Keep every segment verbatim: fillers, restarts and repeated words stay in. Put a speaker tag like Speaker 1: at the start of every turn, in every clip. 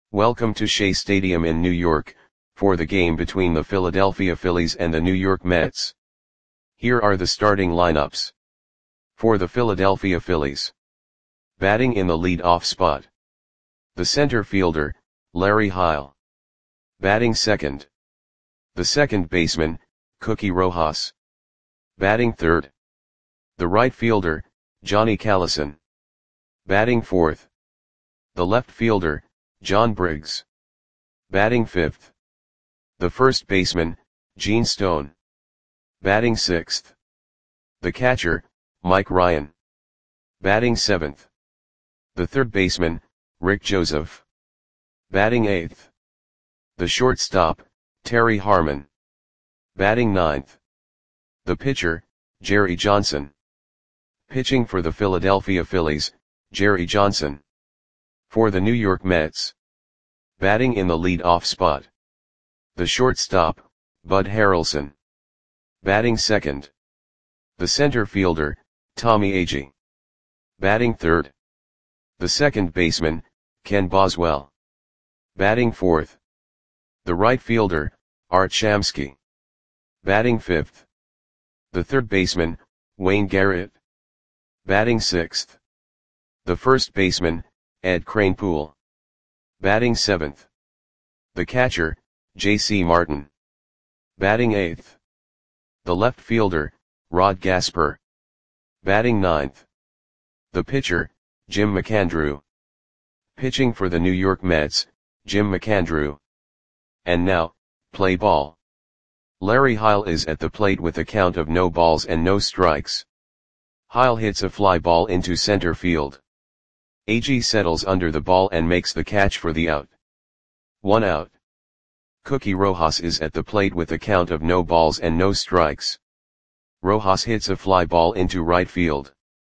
Speaker 1: Welcome to Shea Stadium in New York, for the game between the Philadelphia Phillies and the New York Mets. Here are the starting lineups. For the Philadelphia Phillies. Batting in the lead-off spot. The center fielder, Larry Heil. Batting second. The second baseman, Cookie Rojas. Batting third. The right fielder, Johnny Callison. Batting fourth. The left fielder, John Briggs. Batting fifth. The first baseman, Gene Stone. Batting sixth. The catcher, Mike Ryan. Batting seventh. The third baseman, Rick Joseph. Batting eighth. The shortstop, Terry Harmon. Batting ninth. The pitcher, Jerry Johnson. Pitching for the Philadelphia Phillies, Jerry Johnson. For the New York Mets. Batting in the lead-off spot. The shortstop, Bud Harrelson. Batting second. The center fielder, Tommy Agee. Batting third. The second baseman, Ken Boswell. Batting fourth. The right fielder, Art Shamsky. Batting fifth. The third baseman, Wayne Garrett. Batting sixth. The first baseman, Ed Kranepool. Batting seventh. The catcher, J C Martin. Batting eighth. The left fielder, Rod Gasper. Batting ninth. The pitcher, Jim McAndrew. Pitching for the New York Mets, Jim McAndrew. And now, play ball. Larry Heil is at the plate with a count of no balls and no strikes. Heil hits a fly ball into center field. Agee settles under the ball and makes the catch for the out. One out. Cookie Rojas is at the plate with a count of no balls and no strikes. Rojas hits a fly ball into right field.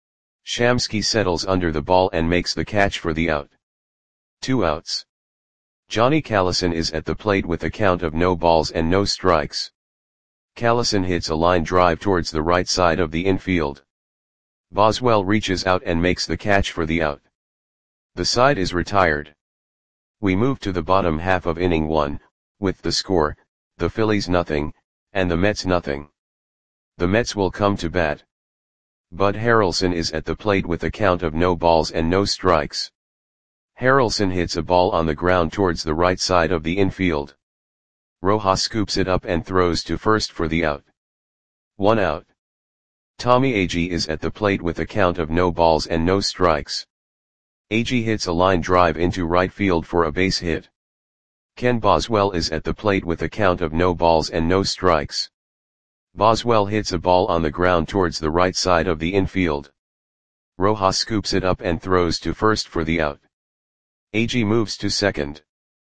Speaker 1: Shamsky settles under the ball and makes the catch for the out. Two outs. Johnny Callison is at the plate with a count of no balls and no strikes. Callison hits a line drive towards the right side of the infield. Boswell reaches out and makes the catch for the out. The side is retired. We move to the bottom half of inning one, with the score, the Phillies nothing, and the Mets nothing. The Mets will come to bat. Bud Harrelson is at the plate with a count of no balls and no strikes. Harrelson hits a ball on the ground towards the right side of the infield. Rojas scoops it up and throws to first for the out. One out. Tommy Agee is at the plate with a count of no balls and no strikes. Agee hits a line drive into right field for a base hit. Ken Boswell is at the plate with a count of no balls and no strikes. Boswell hits a ball on the ground towards the right side of the infield. Rojas scoops it up and throws to first for the out. Agee moves to second.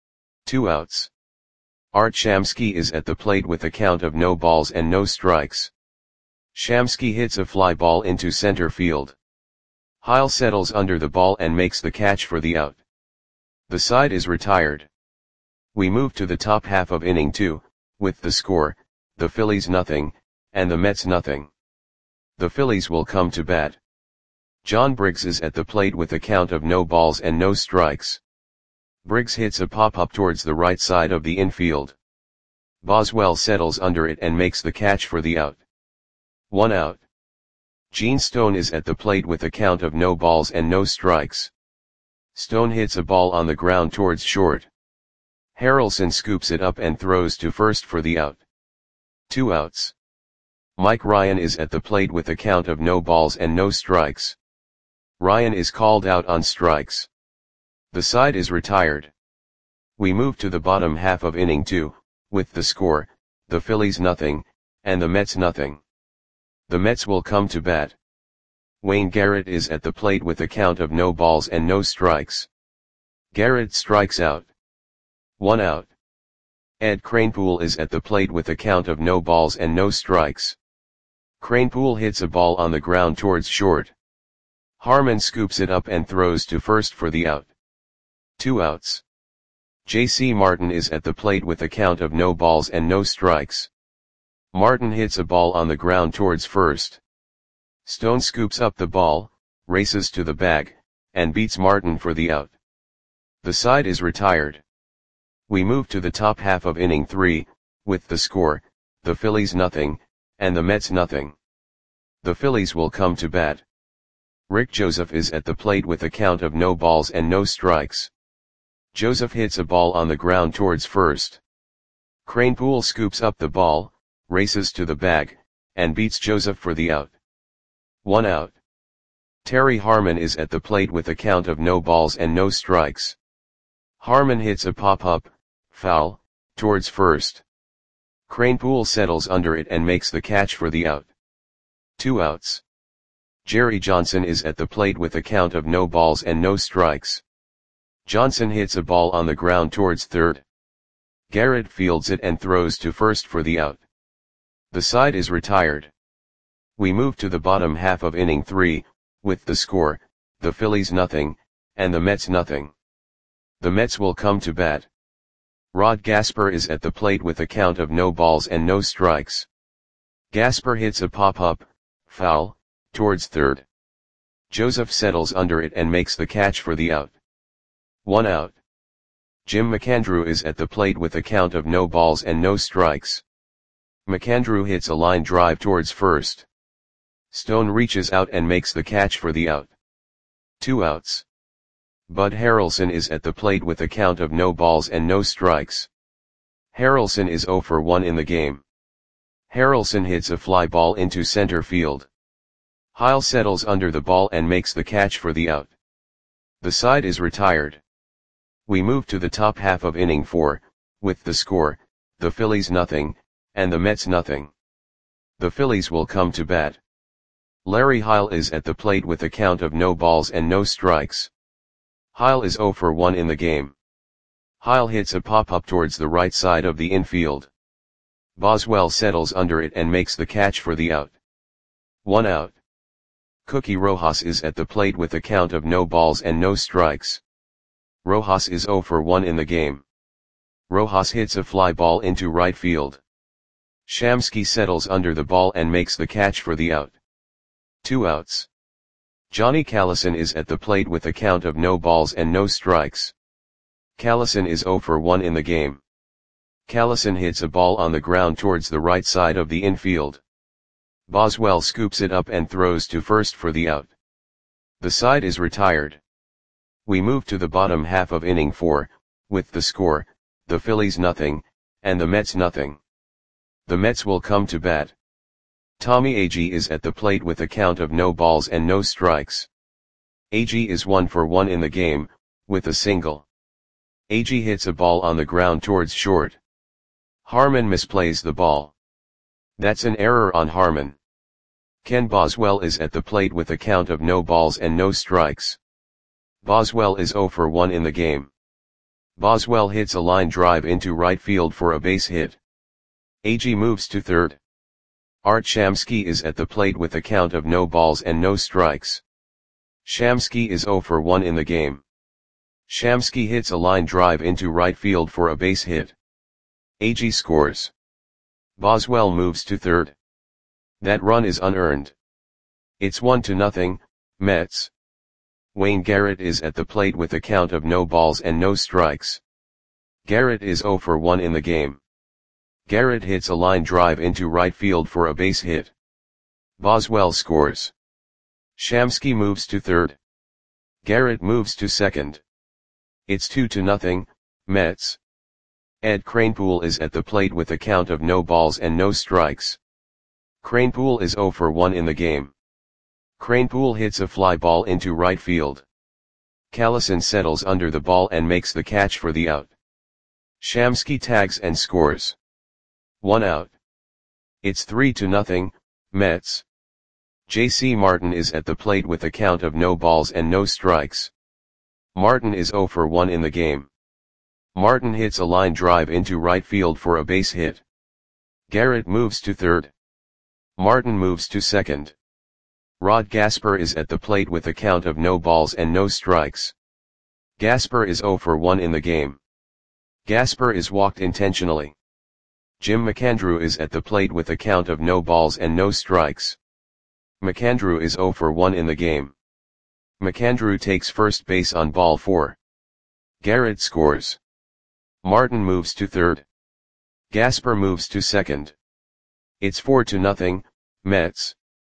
Speaker 1: Two outs. Art Shamsky is at the plate with a count of no balls and no strikes. Shamsky hits a fly ball into center field. Heil settles under the ball and makes the catch for the out. The side is retired. We move to the top half of inning two, with the score, the Phillies nothing, and the Mets nothing. The Phillies will come to bat. John Briggs is at the plate with a count of no balls and no strikes. Briggs hits a pop-up towards the right side of the infield. Boswell settles under it and makes the catch for the out. One out. Gene Stone is at the plate with a count of no balls and no strikes. Stone hits a ball on the ground towards short. Harrelson scoops it up and throws to first for the out. Two outs. Mike Ryan is at the plate with a count of no balls and no strikes. Ryan is called out on strikes. The side is retired. We move to the bottom half of inning two, with the score, the Phillies nothing, and the Mets nothing. The Mets will come to bat. Wayne Garrett is at the plate with a count of no balls and no strikes. Garrett strikes out. One out. Ed Kranepool is at the plate with a count of no balls and no strikes. Kranepool hits a ball on the ground towards short. Harmon scoops it up and throws to first for the out. Two outs. J C Martin is at the plate with a count of no balls and no strikes. Martin hits a ball on the ground towards first. Stone scoops up the ball, races to the bag, and beats Martin for the out. The side is retired. We move to the top half of inning three, with the score, the Phillies nothing, and the Mets nothing. The Phillies will come to bat. Rick Joseph is at the plate with a count of no balls and no strikes. Joseph hits a ball on the ground towards first. Kranepool scoops up the ball, races to the bag, and beats Joseph for the out. One out. Terry Harmon is at the plate with a count of no balls and no strikes. Harmon hits a pop-up, foul, towards first. Kranepool settles under it and makes the catch for the out. Two outs. Jerry Johnson is at the plate with a count of no balls and no strikes. Johnson hits a ball on the ground towards third. Garrett fields it and throws to first for the out. The side is retired. We move to the bottom half of inning three, with the score, the Phillies nothing, and the Mets nothing. The Mets will come to bat. Rod Gasper is at the plate with a count of no balls and no strikes. Gasper hits a pop-up, foul, towards third. Joseph settles under it and makes the catch for the out. One out. Jim McAndrew is at the plate with a count of no balls and no strikes. McAndrew hits a line drive towards first. Stone reaches out and makes the catch for the out. Two outs. Bud Harrelson is at the plate with a count of no balls and no strikes. Harrelson is oh for one in the game. Harrelson hits a fly ball into center field. Heil settles under the ball and makes the catch for the out. The side is retired. We move to the top half of inning four, with the score, the Phillies nothing, and the Mets nothing. The Phillies will come to bat. Larry Heil is at the plate with a count of no balls and no strikes. Heil is oh for one in the game. Heil hits a pop-up towards the right side of the infield. Boswell settles under it and makes the catch for the out. One out. Cookie Rojas is at the plate with a count of no balls and no strikes. Rojas is oh for one in the game. Rojas hits a fly ball into right field. Shamsky settles under the ball and makes the catch for the out. Two outs. Johnny Callison is at the plate with a count of no balls and no strikes. Callison is oh for one in the game. Callison hits a ball on the ground towards the right side of the infield. Boswell scoops it up and throws to first for the out. The side is retired. We move to the bottom half of inning four, with the score, the Phillies nothing, and the Mets nothing. The Mets will come to bat. Tommy Agee is at the plate with a count of no balls and no strikes. Agee is one for one in the game, with a single. Agee hits a ball on the ground towards short. Harmon misplays the ball. That's an error on Harmon. Ken Boswell is at the plate with a count of no balls and no strikes. Boswell is oh for one in the game. Boswell hits a line drive into right field for a base hit. Agee moves to third. Art Shamsky is at the plate with a count of no balls and no strikes. Shamsky is oh for one in the game. Shamsky hits a line drive into right field for a base hit. Agee scores. Boswell moves to third. That run is unearned. It's one to nothing, Mets. Wayne Garrett is at the plate with a count of no balls and no strikes. Garrett is oh for one in the game. Garrett hits a line drive into right field for a base hit. Boswell scores. Shamsky moves to third. Garrett moves to second. It's two to nothing, Mets. Ed Kranepool is at the plate with a count of no balls and no strikes. Kranepool is oh for one in the game. Kranepool hits a fly ball into right field. Callison settles under the ball and makes the catch for the out. Shamsky tags and scores. One out. It's three to nothing, Mets. J C Martin is at the plate with a count of no balls and no strikes. Martin is oh for one in the game. Martin hits a line drive into right field for a base hit. Garrett moves to third. Martin moves to second. Rod Gasper is at the plate with a count of no balls and no strikes. Gasper is oh for one in the game. Gasper is walked intentionally. Jim McAndrew is at the plate with a count of no balls and no strikes. McAndrew is oh for one in the game. McAndrew takes first base on ball four. Garrett scores. Martin moves to third. Gasper moves to second. It's four to nothing, Mets.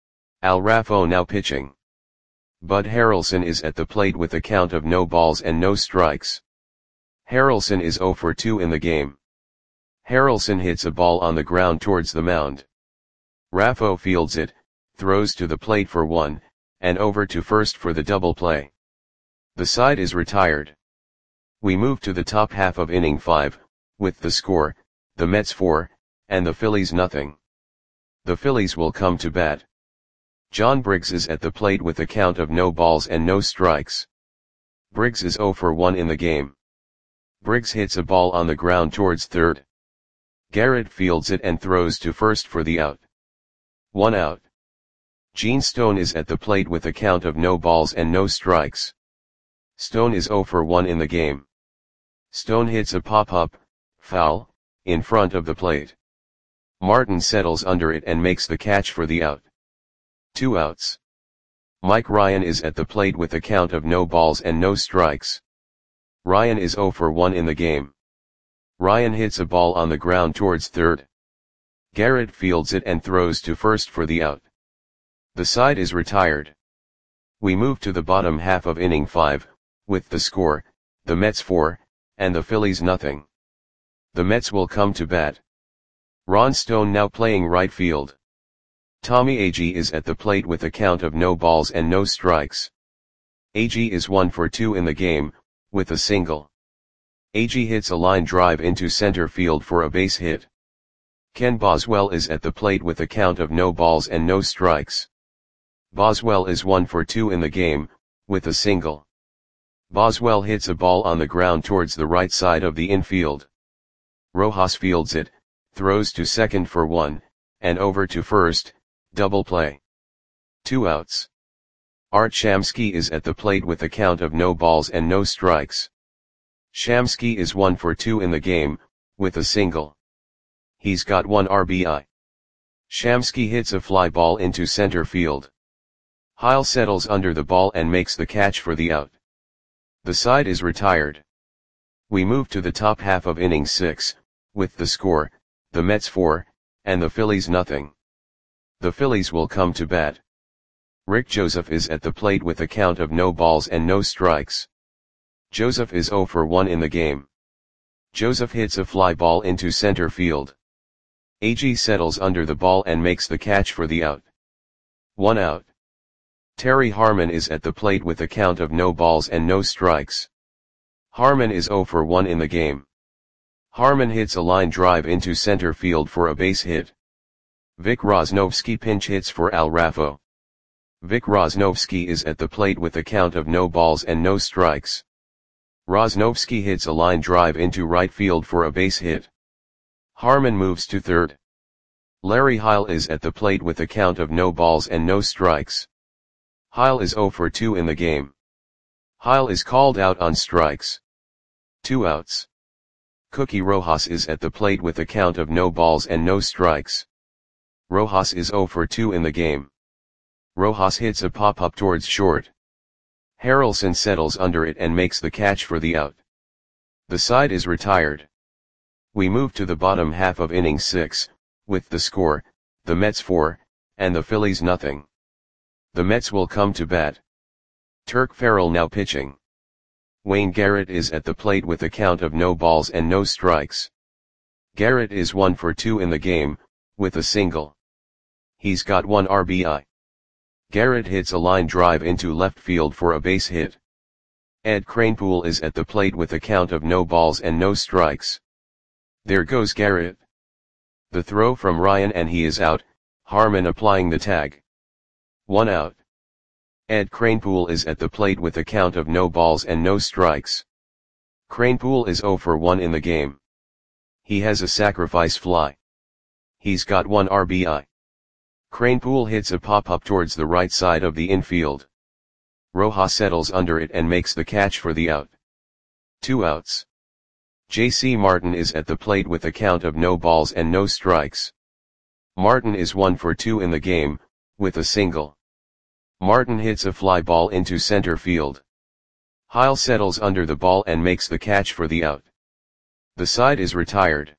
Speaker 1: Al Raffo now pitching. Bud Harrelson is at the plate with a count of no balls and no strikes. Harrelson is zero for two in the game. Harrelson hits a ball on the ground towards the mound. Raffo fields it, throws to the plate for one, and over to first for the double play. The side is retired. We move to the top half of inning five, with the score, the Mets four, and the Phillies nothing. The Phillies will come to bat. John Briggs is at the plate with a count of no balls and no strikes. Briggs is zero for one in the game. Briggs hits a ball on the ground towards third. Garrett fields it and throws to first for the out. One out. Gene Stone is at the plate with a count of no balls and no strikes. Stone is zero for one in the game. Stone hits a pop-up, foul, in front of the plate. Martin settles under it and makes the catch for the out. Two outs. Mike Ryan is at the plate with a count of no balls and no strikes. Ryan is zero for one in the game. Ryan hits a ball on the ground towards third. Garrett fields it and throws to first for the out. The side is retired. We move to the bottom half of inning five, with the score, the Mets four, and the Phillies nothing. The Mets will come to bat. Ron Stone now playing right field. Tommy Agee is at the plate with a count of no balls and no strikes. Agee is one for two in the game, with a single. Agee hits a line drive into center field for a base hit. Ken Boswell is at the plate with a count of no balls and no strikes. Boswell is one for two in the game, with a single. Boswell hits a ball on the ground towards the right side of the infield. Rojas fields it, throws to second for one, and over to first, double play. Two outs. Art Shamsky is at the plate with a count of no balls and no strikes. Shamsky is one for two in the game, with a single. He's got one R B I. Shamsky hits a fly ball into center field. Heil settles under the ball and makes the catch for the out. The side is retired. We move to the top half of inning six, with the score, the Mets four, and the Phillies nothing. The Phillies will come to bat. Rick Joseph is at the plate with a count of no balls and no strikes. Joseph is zero for one in the game. Joseph hits a fly ball into center field. Agee settles under the ball and makes the catch for the out. One out. Terry Harmon is at the plate with a count of no balls and no strikes. Harmon is zero for one in the game. Harmon hits a line drive into center field for a base hit. Vic Rosnovsky pinch hits for Al Raffo. Vic Rosnovsky is at the plate with a count of no balls and no strikes. Rosnovsky hits a line drive into right field for a base hit. Harmon moves to third. Larry Heil is at the plate with a count of no balls and no strikes. Heil is zero for two in the game. Heil is called out on strikes. Two outs. Cookie Rojas is at the plate with a count of no balls and no strikes. Rojas is zero for two in the game. Rojas hits a pop-up towards short. Harrelson settles under it and makes the catch for the out. The side is retired. We move to the bottom half of inning six, with the score, the Mets four, and the Phillies nothing. The Mets will come to bat. Turk Farrell now pitching. Wayne Garrett is at the plate with a count of no balls and no strikes. Garrett is one for two in the game, with a single. He's got one R B I. Garrett hits a line drive into left field for a base hit. Ed Kranepool is at the plate with a count of no balls and no strikes. There goes Garrett. The throw from Ryan and he is out, Harmon applying the tag. One out. Ed Kranepool is at the plate with a count of no balls and no strikes. Kranepool is zero for one in the game. He has a sacrifice fly. He's got one R B I. Kranepool hits a pop-up towards the right side of the infield. Rojas settles under it and makes the catch for the out. Two outs. J C Martin is at the plate with a count of no balls and no strikes. Martin is one for two in the game, with a single. Martin hits a fly ball into center field. Heil settles under the ball and makes the catch for the out. The side is retired.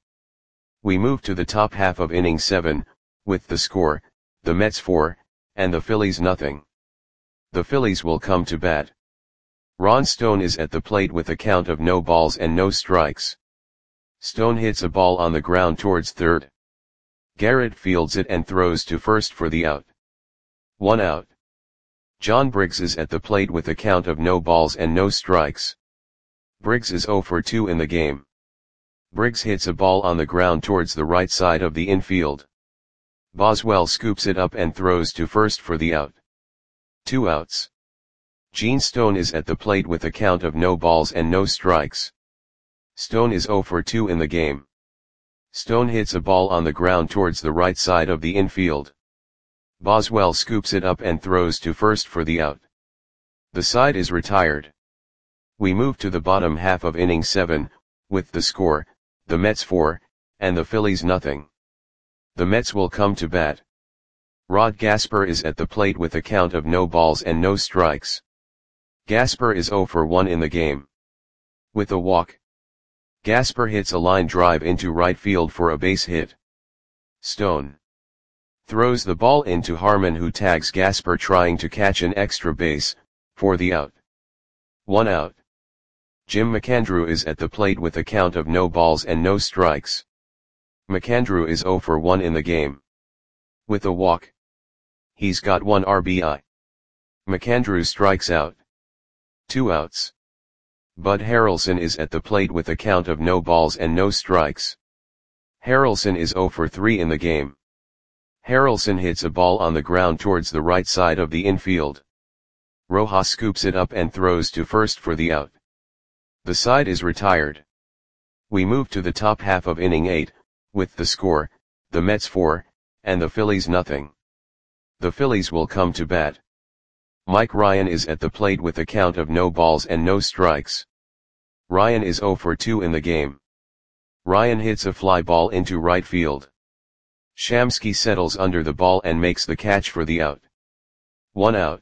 Speaker 1: We move to the top half of inning seven, with the score, the Mets four, and the Phillies nothing. The Phillies will come to bat. Ron Stone is at the plate with a count of no balls and no strikes. Stone hits a ball on the ground towards third. Garrett fields it and throws to first for the out. One out. John Briggs is at the plate with a count of no balls and no strikes. Briggs is oh for two in the game. Briggs hits a ball on the ground towards the right side of the infield. Boswell scoops it up and throws to first for the out. Two outs. Gene Stone is at the plate with a count of no balls and no strikes. Stone is oh for two in the game. Stone hits a ball on the ground towards the right side of the infield. Boswell scoops it up and throws to first for the out. The side is retired. We move to the bottom half of inning seven, with the score, the Mets four, and the Phillies nothing. The Mets will come to bat. Rod Gasper is at the plate with a count of no balls and no strikes. Gasper is oh for one in the game. With a walk, Gasper hits a line drive into right field for a base hit. Stone throws the ball into Harmon, who tags Gasper trying to catch an extra base, for the out. One out. Jim McAndrew is at the plate with a count of no balls and no strikes. McAndrew is oh for one in the game. With a walk, he's got one R B I. McAndrew strikes out. Two outs. Bud Harrelson is at the plate with a count of no balls and no strikes. Harrelson is oh for three in the game. Harrelson hits a ball on the ground towards the right side of the infield. Rojas scoops it up and throws to first for the out. The side is retired. We move to the top half of inning eight, with the score, the Mets four, and the Phillies nothing. The Phillies will come to bat. Mike Ryan is at the plate with a count of no balls and no strikes. Ryan is oh for two in the game. Ryan hits a fly ball into right field. Shamsky settles under the ball and makes the catch for the out. One out.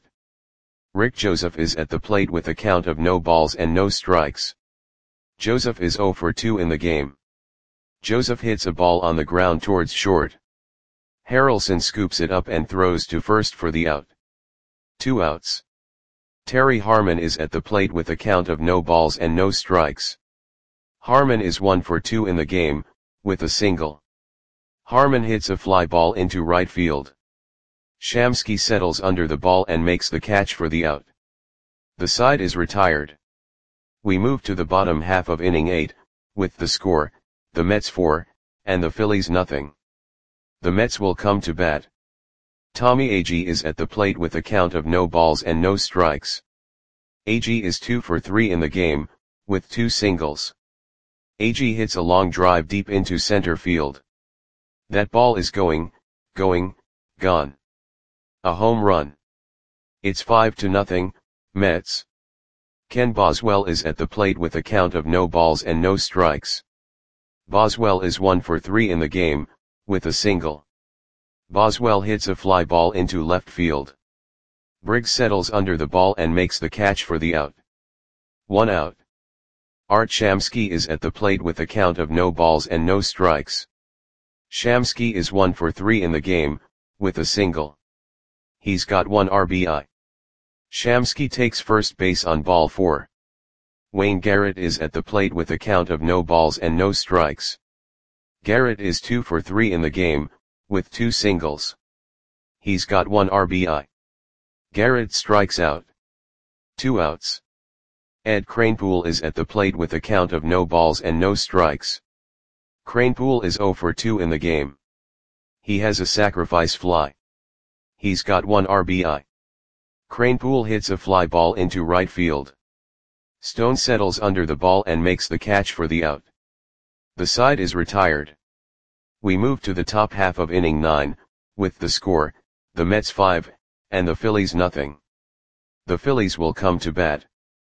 Speaker 1: Rick Joseph is at the plate with a count of no balls and no strikes. Joseph is oh for two in the game. Joseph hits a ball on the ground towards short. Harrelson scoops it up and throws to first for the out. Two outs. Terry Harmon is at the plate with a count of no balls and no strikes. Harmon is one for two in the game, with a single. Harmon hits a fly ball into right field. Shamsky settles under the ball and makes the catch for the out. The side is retired. We move to the bottom half of inning eight, with the score, the Mets four, and the Phillies nothing. The Mets will come to bat. Tommy Agee is at the plate with a count of no balls and no strikes. Agee is two for three in the game, with two singles. Agee hits a long drive deep into center field. That ball is going, going, gone. A home run. It's five to nothing, Mets. Ken Boswell is at the plate with a count of no balls and no strikes. Boswell is one for three in the game, with a single. Boswell hits a fly ball into left field. Briggs settles under the ball and makes the catch for the out. One out. Art Shamsky is at the plate with a count of no balls and no strikes. Shamsky is one for three in the game, with a single. He's got one R B I. Shamsky takes first base on ball four. Wayne Garrett is at the plate with a count of no balls and no strikes. Garrett is two for three in the game, with two singles. He's got one R B I. Garrett strikes out. Two outs. Ed Kranepool is at the plate with a count of no balls and no strikes. Kranepool is oh for two in the game. He has a sacrifice fly. He's got one R B I. Kranepool hits a fly ball into right field. Stone settles under the ball and makes the catch for the out. The side is retired. We move to the top half of inning nine, with the score, the Mets five, and the Phillies nothing. The Phillies will come to bat.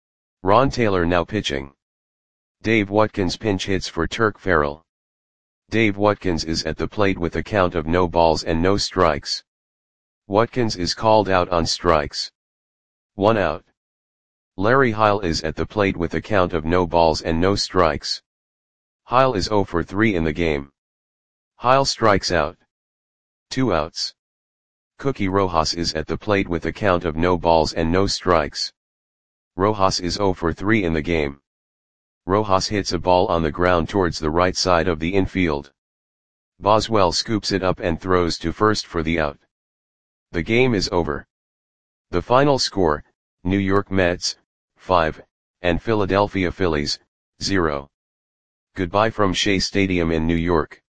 Speaker 1: Ron Taylor now pitching. Dave Watkins pinch hits for Turk Farrell. Dave Watkins is at the plate with a count of no balls and no strikes. Watkins is called out on strikes. One out. Larry Heil is at the plate with a count of no balls and no strikes. Heil is zero for three in the game. Heil strikes out. Two outs. Cookie Rojas is at the plate with a count of no balls and no strikes. Rojas is zero for three in the game. Rojas hits a ball on the ground towards the right side of the infield. Boswell scoops it up and throws to first for the out. The game is over. The final score, New York Mets, five, and Philadelphia Phillies, zero. Goodbye from Shea Stadium in New York.